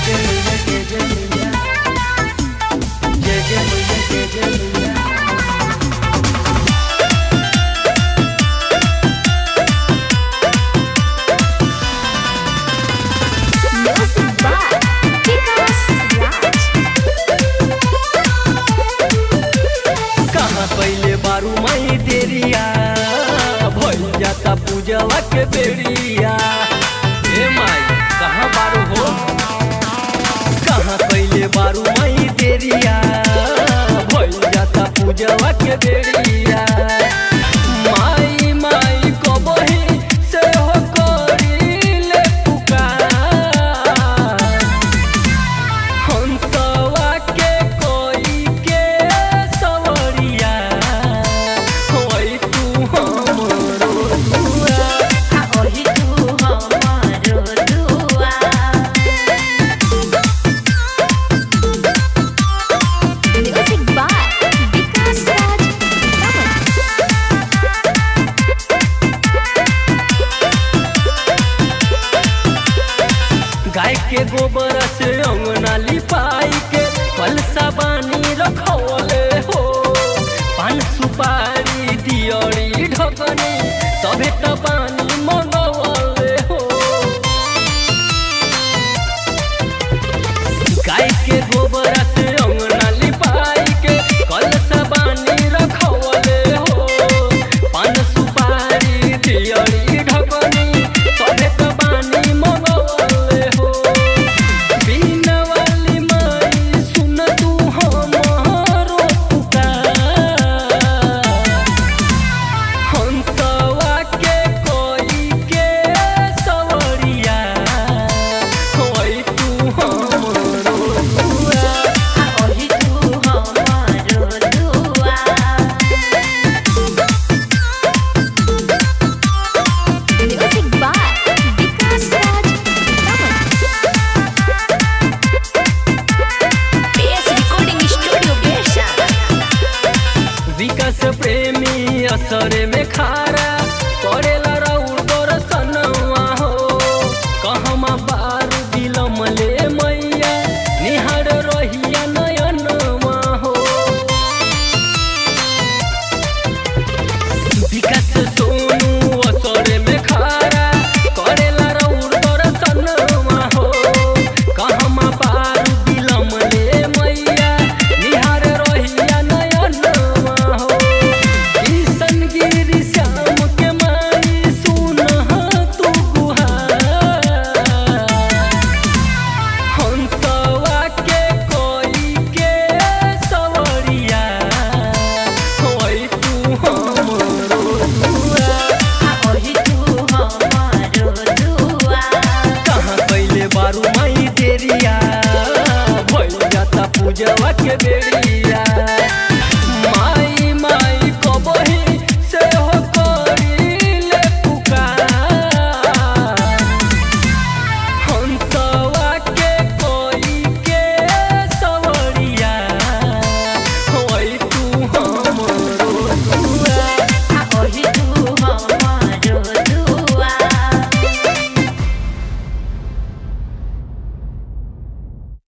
पहले बारू मई देरिया भइल जाता पूजवा के बेड़िया। ए माई कहाँ बारू हो, कहाँ पहले बारू मई देरिया भइल जाता पूजवा के बेड़िया। माई माई कबही से हो करीले पुकार, हंसवा के कोई के सवरिया होई तू हमरो दुआ, होई तू हमरो दुआ। Music by Vikas Raj. गाय के गोबर से अंगना लिपाई के कलसा बानी रखवले हो। पान सुपारी दियरी ढकनी सभे त बानी मन